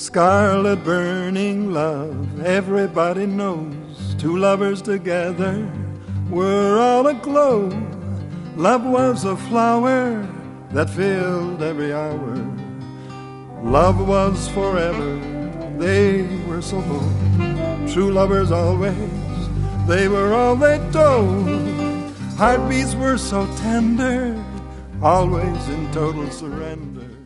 scarlet burning love. Everybody knows two lovers together were all aglow. Love was a flower that filled every hour. Love was forever, they were so bold. True lovers always, they were all they told. Heartbeats were so tender, always in total surrender.